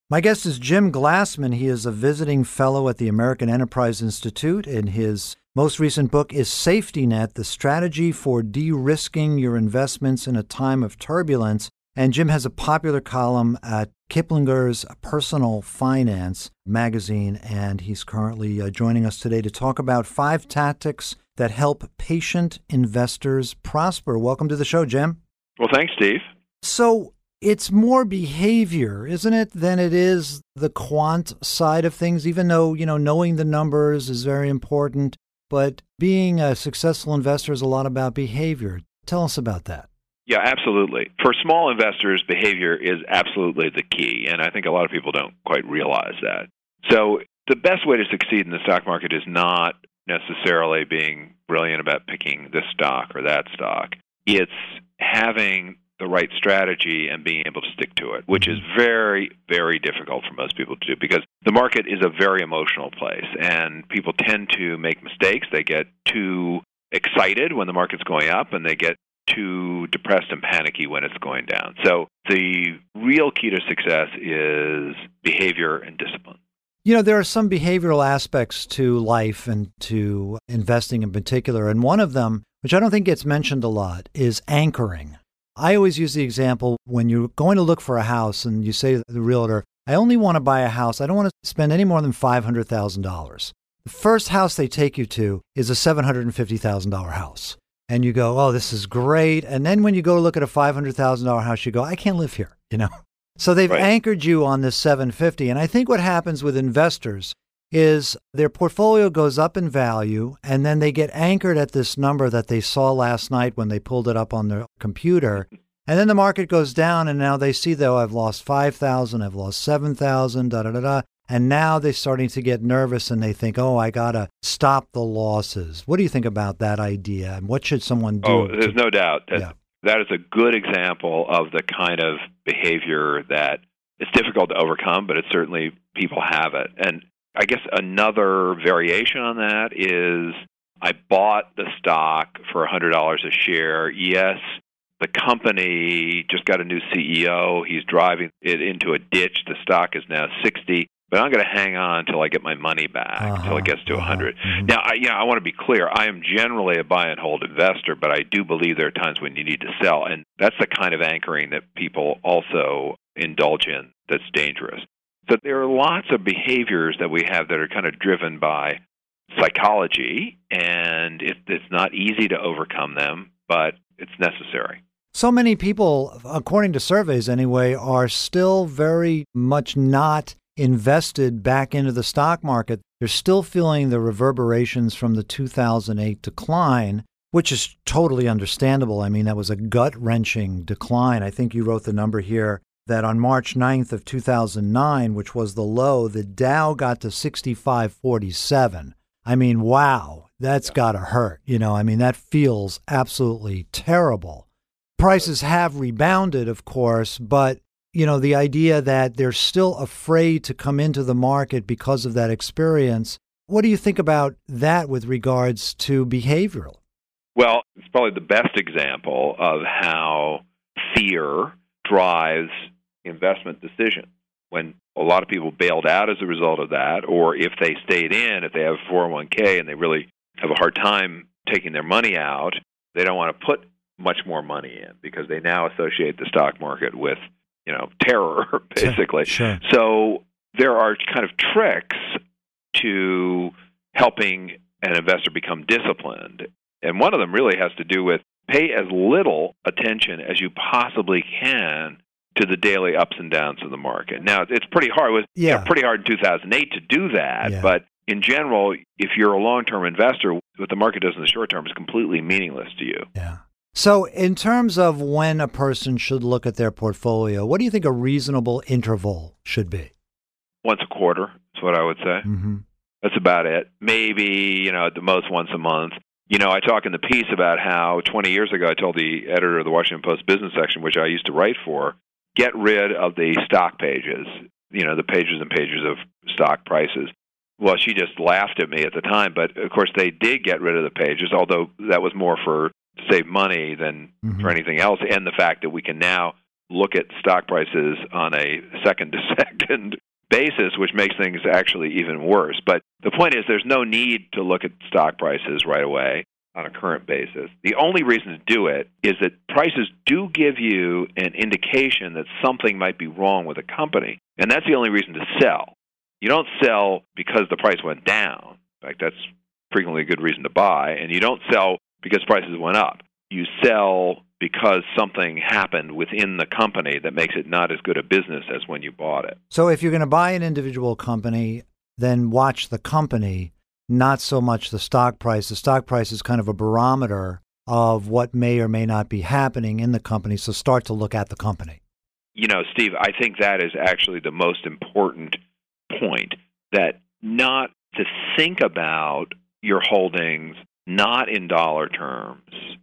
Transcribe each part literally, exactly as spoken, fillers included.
My guest is Jim Glassman. He is a visiting fellow at the American Enterprise Institute, and his most recent book is Safety Net, The Strategy for De-Risking Your Investments in a Time of Turbulence. And Jim has a popular column at Kiplinger's Personal Finance magazine, and he's currently uh, joining us today to talk about five tactics that help patient investors prosper. Welcome to the show, Jim. Well, thanks, Steve. So it's more behavior, isn't it, than it is the quant side of things, even though, you know, knowing the numbers is very important. But being a successful investor is a lot about behavior. Tell us about that. Yeah, absolutely. For small investors, behavior is absolutely the key, and I think a lot of people don't quite realize that. So the best way to succeed in the stock market is not necessarily being brilliant about picking this stock or that stock. It's having the right strategy and being able to stick to it, which is very, very difficult for most people to do because the market is a very emotional place, and people tend to make mistakes. They get too excited when the market's going up, and they get too depressed and panicky when it's going down. So the real key to success is behavior and discipline. You know, there are some behavioral aspects to life and to investing in particular, and one of them, which I don't think gets mentioned a lot, is anchoring. I always use the example when you're going to look for a house and you say to the realtor, I only want to buy a house. I don't want to spend any more than five hundred thousand dollars. The first house they take you to is a seven hundred fifty thousand dollars house. And you go, oh, this is great. And then when you go to look at a five hundred thousand dollars house, you go, I can't live here, you know. So they've right. anchored you on this seven hundred fifty thousand dollars. And I think what happens with investors is their portfolio goes up in value, and then they get anchored at this number that they saw last night when they pulled it up on their computer. And then the market goes down, and now they see, though, I've lost five thousand dollars, I've lost seven thousand dollars, da-da-da-da. And now they're starting to get nervous, and they think, oh, I got to stop the losses. What do you think about that idea? And what should someone do? Oh, there's to, no doubt. That, yeah. that is a good example of the kind of behavior that it's difficult to overcome, but it's certainly people have it. And I guess another variation on that is I bought the stock for one hundred dollars a share. Yes, the company just got a new C E O. He's driving it into a ditch. The stock is now sixty. But I'm going to hang on until I get my money back, uh-huh, until it gets to uh-huh. one hundred. Mm-hmm. Now, I, you know, I want to be clear. I am generally a buy and hold investor, but I do believe there are times when you need to sell. And that's the kind of anchoring that people also indulge in that's dangerous. So there are lots of behaviors that we have that are kind of driven by psychology, and it, it's not easy to overcome them, but it's necessary. So many people, according to surveys anyway, are still very much not invested back into the stock market. They're still feeling the reverberations from the two thousand eight decline, which is totally understandable. I mean, that was a gut-wrenching decline. I think you wrote the number here that on March ninth of two thousand nine, which was the low, the Dow got to sixty-five forty-seven. I mean, wow, that's got to hurt. You know, I mean, that feels absolutely terrible. Prices have rebounded, of course, but you know, the idea that they're still afraid to come into the market because of that experience. What do you think about that with regards to behavioral? Well, it's probably the best example of how fear drives investment decisions. When a lot of people bailed out as a result of that, or if they stayed in, if they have a four oh one k and they really have a hard time taking their money out, they don't want to put much more money in because they now associate the stock market with you know, terror, basically. Sure. So there are kind of tricks to helping an investor become disciplined. And one of them really has to do with pay as little attention as you possibly can to the daily ups and downs of the market. Now, it's pretty hard. It was yeah. you know, pretty hard in two thousand eight to do that. Yeah. But in general, if you're a long-term investor, what the market does in the short term is completely meaningless to you. Yeah. So in terms of when a person should look at their portfolio, what do you think a reasonable interval should be? Once a quarter is what I would say. Mm-hmm. That's about it. Maybe, you know, at the most once a month. You know, I talk in the piece about how twenty years ago I told the editor of the Washington Post business section, which I used to write for, get rid of the stock pages, you know, the pages and pages of stock prices. Well, she just laughed at me at the time, but of course they did get rid of the pages, although that was more for to save money than mm-hmm. for anything else, and the fact that we can now look at stock prices on a second-to-second basis, which makes things actually even worse. But the point is there's no need to look at stock prices right away on a current basis. The only reason to do it is that prices do give you an indication that something might be wrong with a company, and that's the only reason to sell. You don't sell because the price went down. In fact, that's frequently a good reason to buy, and you don't sell because prices went up. You sell because something happened within the company that makes it not as good a business as when you bought it. So if you're going to buy an individual company, then watch the company, not so much the stock price. The stock price is kind of a barometer of what may or may not be happening in the company, so start to look at the company. You know, Steve, I think that is actually the most important point, that not to think about your holdings not in dollar terms,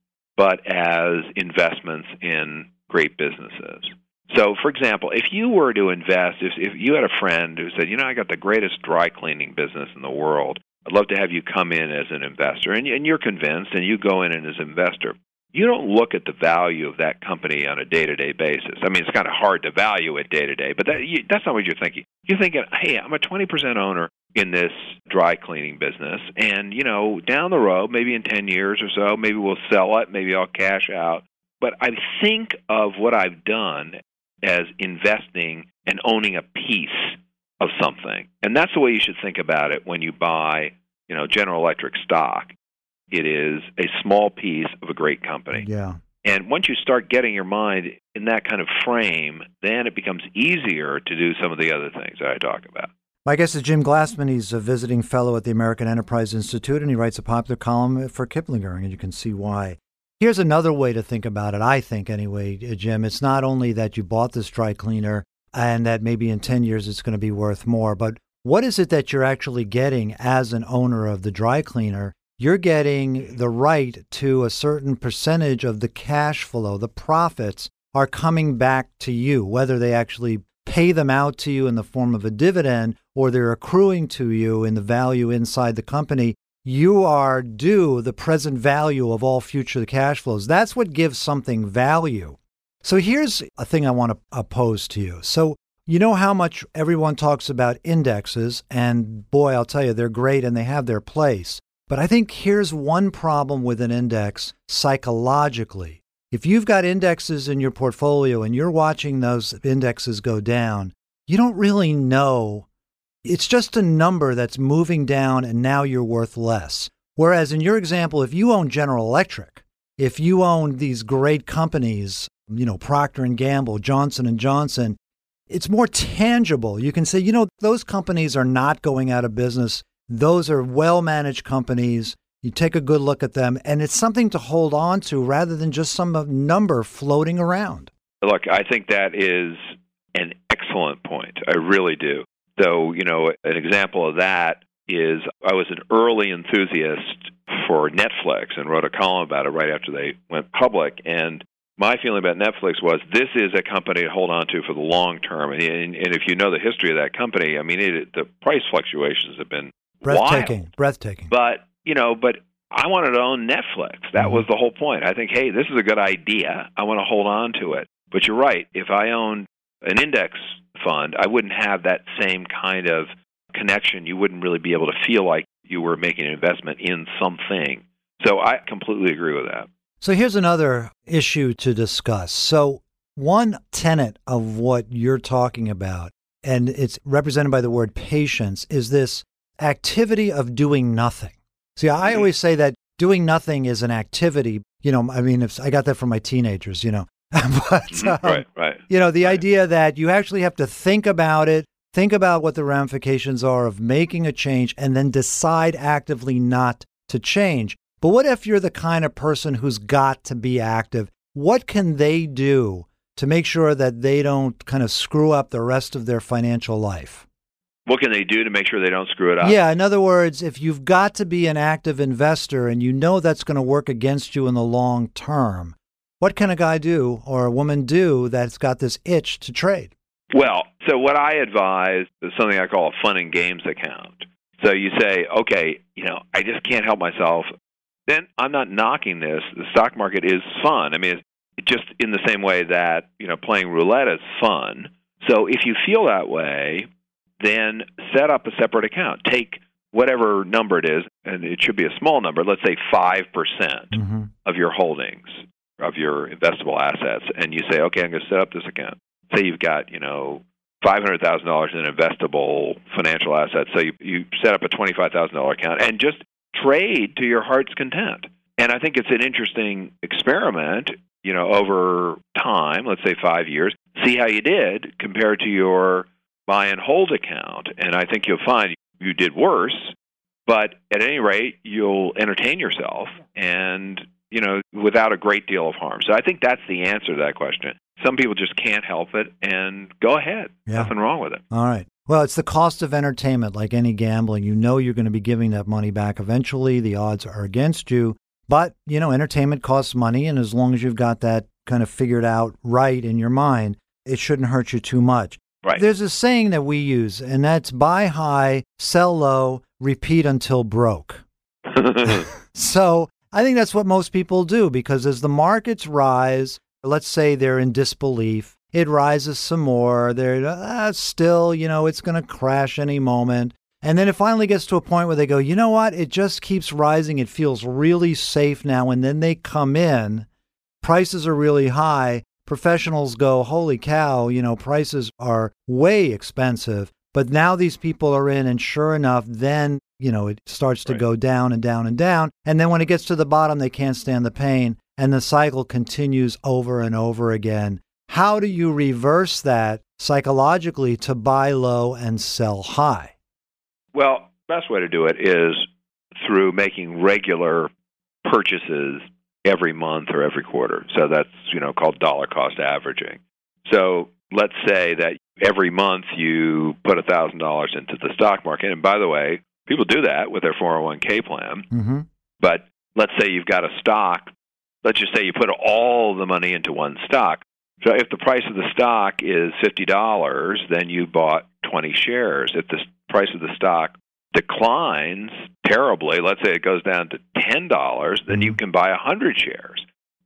but as investments in great businesses. So, for example, if you were to invest, if, if you had a friend who said, you know, I got the greatest dry cleaning business in the world, I'd love to have you come in as an investor, and, and you're convinced, and you go in as an investor, you don't look at the value of that company on a day-to-day basis. I mean, it's kind of hard to value it day-to-day, but that, you, that's not what you're thinking. You're thinking, hey, I'm a twenty percent owner in this dry cleaning business, and, you know, down the road, maybe in ten years or so, maybe we'll sell it, maybe I'll cash out. But I think of what I've done as investing and owning a piece of something. And that's the way you should think about it when you buy, you know, General Electric stock. It is a small piece of a great company. Yeah. And once you start getting your mind in that kind of frame, then it becomes easier to do some of the other things that I talk about. My guest is Jim Glassman. He's a visiting fellow at the American Enterprise Institute, and he writes a popular column for Kiplinger, and you can see why. Here's another way to think about it, I think anyway, Jim. It's not only that you bought this dry cleaner and that maybe in ten years it's going to be worth more, but what is it that you're actually getting as an owner of the dry cleaner? You're getting the right to a certain percentage of the cash flow. The profits are coming back to you, whether they actually pay them out to you in the form of a dividend or they're accruing to you in the value inside the company. You are due the present value of all future cash flows. That's what gives something value. So here's a thing I want to pose to you. So you know how much everyone talks about indexes, and boy, I'll tell you, they're great and they have their place. But I think here's one problem with an index psychologically. If you've got indexes in your portfolio and you're watching those indexes go down, you don't really know. It's just a number that's moving down and now you're worth less. Whereas in your example, if you own General Electric, if you own these great companies, you know, Procter and Gamble, Johnson and Johnson, it's more tangible. You can say, you know, those companies are not going out of business. Those are well-managed companies. You take a good look at them, and it's something to hold on to rather than just some number floating around. Look, I think that is an excellent point. I really do. So, you know, an example of that is I was an early enthusiast for Netflix and wrote a column about it right after they went public. And my feeling about Netflix was this is a company to hold on to for the long term. And, and, and if you know the history of that company, I mean, it, the price fluctuations have been breathtaking, wild. breathtaking. But, you know, but I wanted to own Netflix. That mm-hmm. was the whole point. I think, hey, this is a good idea. I want to hold on to it. But you're right. If I owned an index fund, I wouldn't have that same kind of connection. You wouldn't really be able to feel like you were making an investment in something. So I completely agree with that. So here's another issue to discuss. So one tenet of what you're talking about, and it's represented by the word patience, is this activity of doing nothing. See, I Mm-hmm. always say that doing nothing is an activity. You know, I mean, if I got that from my teenagers, you know. but, um, right, right. You know, the right. idea that you actually have to think about it, think about what the ramifications are of making a change, and then decide actively not to change. But what if you're the kind of person who's got to be active? What can they do to make sure that they don't kind of screw up the rest of their financial life? What can they do to make sure they don't screw it up? Yeah, in other words, if you've got to be an active investor and you know that's going to work against you in the long term, what can a guy do or a woman do that's got this itch to trade? Well, so what I advise is something I call a fun and games account. So you say, okay, you know, I just can't help myself. Then I'm not knocking this. The stock market is fun. I mean, just in the same way that, you know, playing roulette is fun. So if you feel that way, then set up a separate account. Take whatever number it is, and it should be a small number, let's say five percent mm-hmm. of your holdings, of your investable assets, and you say, okay, I'm going to set up this account. Say you've got, you know, five hundred thousand dollars in investable financial assets, so you, you set up a twenty-five thousand dollars account and just trade to your heart's content. And I think it's an interesting experiment, you know, over time, let's say five years, see how you did compared to your buy and hold account. And I think you'll find you did worse, but at any rate, you'll entertain yourself and, you know, without a great deal of harm. So I think that's the answer to that question. Some people just can't help it, and go ahead. Yeah. Nothing wrong with it. All right. Well, it's the cost of entertainment, like any gambling. You know you're going to be giving that money back eventually. The odds are against you. But, you know, entertainment costs money, and as long as you've got that kind of figured out right in your mind, it shouldn't hurt you too much. Right. There's a saying that we use, and that's buy high, sell low, repeat until broke. So I think that's what most people do, because as the markets rise, let's say they're in disbelief, it rises some more, they're uh, still, you know, it's going to crash any moment. And then it finally gets to a point where they go, you know what, it just keeps rising, it feels really safe now. And then they come in, prices are really high. Professionals go, holy cow, you know, prices are way expensive. But now these people are in, and sure enough, then, you know, it starts to right. go down and down and down. And then when it gets to the bottom, they can't stand the pain. And the cycle continues over and over again. How do you reverse that psychologically to buy low and sell high? Well, best way to do it is through making regular purchases every month or every quarter. So that's, you know, called dollar cost averaging. So let's say that every month you put one thousand dollars into the stock market. And by the way, people do that with their four oh one k plan. Mm-hmm. But let's say you've got a stock. Let's just say you put all the money into one stock. So if the price of the stock is fifty dollars, then you bought twenty shares. If the price of the stock declines terribly, let's say it goes down to ten dollars, then you can buy one hundred shares.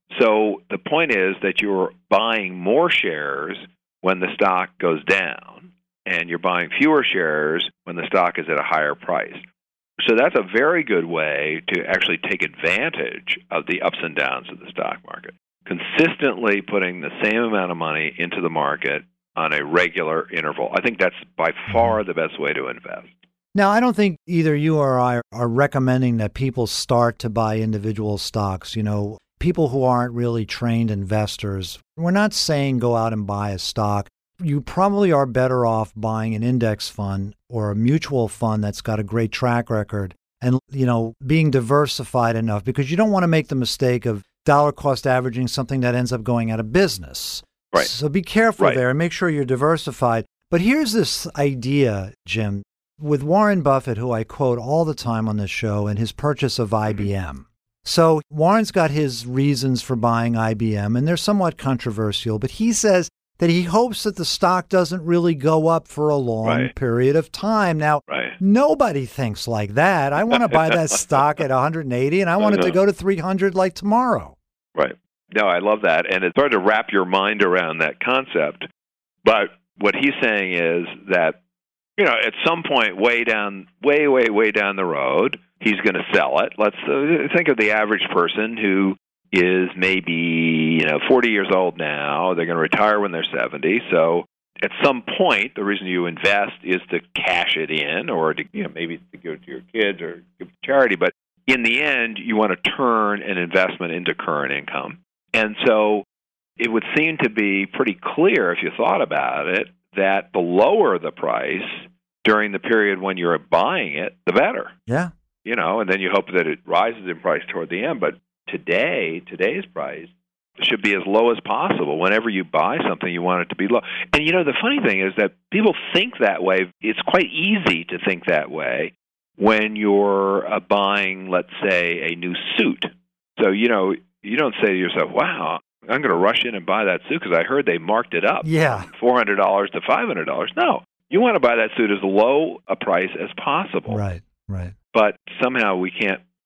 So the point is that you're buying more shares when the stock goes down, and you're buying fewer shares when the stock is at a higher price. So that's a very good way to actually take advantage of the ups and downs of the stock market. Consistently putting the same amount of money into the market on a regular interval. I think that's by far the best way to invest. Now, I don't think either you or I are recommending that people start to buy individual stocks. You know, people who aren't really trained investors, we're not saying go out and buy a stock. You probably are better off buying an index fund or a mutual fund that's got a great track record and, you know, being diversified enough, because you don't want to make the mistake of dollar cost averaging something that ends up going out of business. Right. So be careful right. there and make sure you're diversified. But here's this idea, Jim, with Warren Buffett, who I quote all the time on this show, and his purchase of I B M. So Warren's got his reasons for buying I B M, and they're somewhat controversial, but he says that he hopes that the stock doesn't really go up for a long right. period of time. Now, right. nobody thinks like that. I want to buy that stock at one hundred eighty, and I want it to go to three hundred like tomorrow. Right. No, I love that. And it's hard to wrap your mind around that concept. But what he's saying is that, you know, at some point way down, way, way, way down the road, he's going to sell it. Let's uh, think of the average person who is maybe, you know, forty years old now. They're going to retire when they're seventy. So at some point, the reason you invest is to cash it in, or to, you know, maybe to give it to your kids or give it to charity. But in the end, you want to turn an investment into current income. And so it would seem to be pretty clear, if you thought about it, that the lower the price during the period when you're buying it, the better. Yeah. You know, and then you hope that it rises in price toward the end. But today, today's price should be as low as possible. Whenever you buy something, you want it to be low. And, you know, the funny thing is that people think that way. It's quite easy to think that way when you're uh, buying, let's say, a new suit. So, you know, you don't say to yourself, wow, I'm going to rush in and buy that suit because I heard they marked it up yeah. from four hundred dollars to five hundred dollars. No, you want to buy that suit as low a price as possible. Right, right. But somehow we can't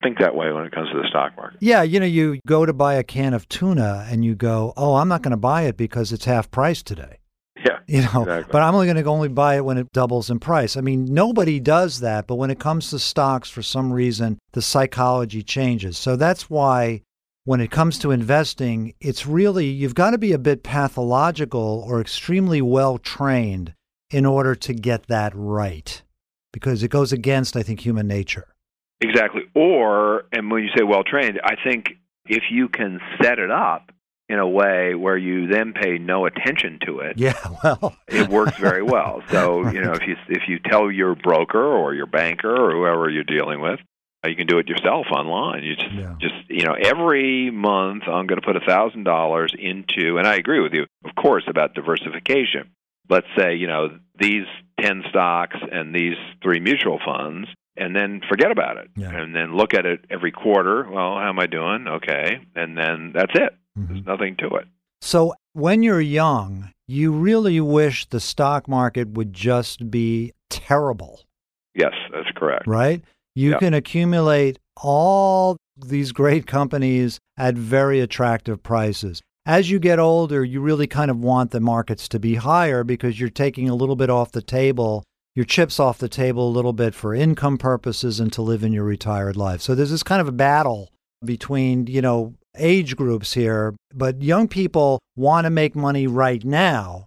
think that way when it comes to the stock market. Yeah, you know, you go to buy a can of tuna and you go, oh, I'm not going to buy it because it's half price today. Yeah, you know, exactly. But I'm only going to only buy it when it doubles in price. I mean, nobody does that, but when it comes to stocks, for some reason, the psychology changes. So that's why when it comes to investing, it's really, you've got to be a bit pathological or extremely well trained in order to get that right, because it goes against, I think, human nature. Exactly. Or, and when you say well trained, I think if you can set it up in a way where you then pay no attention to it, yeah, well, it works very well. So, right. you know, if you if you tell your broker or your banker or whoever you're dealing with, you can do it yourself online. You just, yeah. just you know, every month I'm going to put one thousand dollars into, and I agree with you, of course, about diversification. Let's say, you know, these ten stocks and these three mutual funds, and then forget about it. Yeah. And then look at it every quarter. Well, how am I doing? Okay. And then that's it. Mm-hmm. There's nothing to it. So when you're young, you really wish the stock market would just be terrible. Yes, that's correct. Right? You yep. can accumulate all these great companies at very attractive prices. As you get older, you really kind of want the markets to be higher because you're taking a little bit off the table, your chips off the table a little bit for income purposes and to live in your retired life. So there's this kind of a battle between, you know, age groups here, but young people want to make money right now.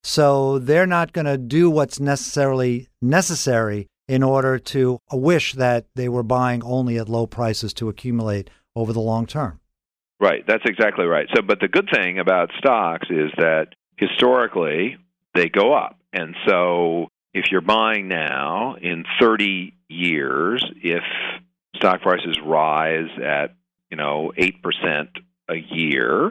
So they're not going to do what's necessarily necessary in order to wish that they were buying only at low prices to accumulate over the long term. Right. That's exactly right. So, but the good thing about stocks is that historically they go up. And so if you're buying now, in thirty years, if stock prices rise at, you know, eight percent a year,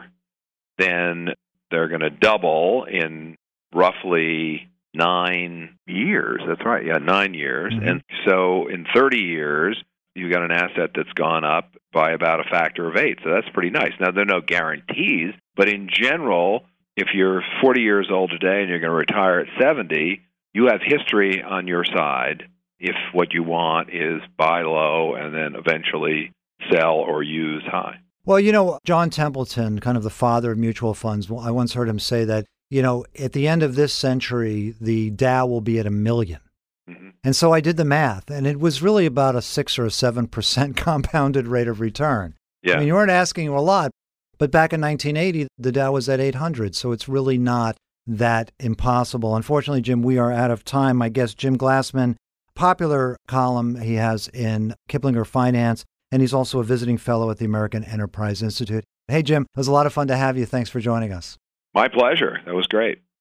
then they're going to double in roughly nine years. That's right. Yeah, nine years. Mm-hmm. And so in thirty years, you've got an asset that's gone up by about a factor of eight. So that's pretty nice. Now, there are no guarantees, but in general, if you're forty years old today and you're going to retire at seventy, you have history on your side if what you want is buy low and then eventually sell or use high. Well, you know, John Templeton, kind of the father of mutual funds, I once heard him say that, you know, at the end of this century, the Dow will be at a million. Mm-hmm. And so I did the math, and it was really about a six or a seven percent compounded rate of return. Yeah. I mean, you weren't asking a lot, but back in nineteen eighty, the Dow was at eight hundred, so it's really not that impossible. Unfortunately, Jim, we are out of time. My guest, Jim Glassman, popular column he has in Kiplinger Finance, and he's also a visiting fellow at the American Enterprise Institute. Hey, Jim, it was a lot of fun to have you. Thanks for joining us. My pleasure. That was great.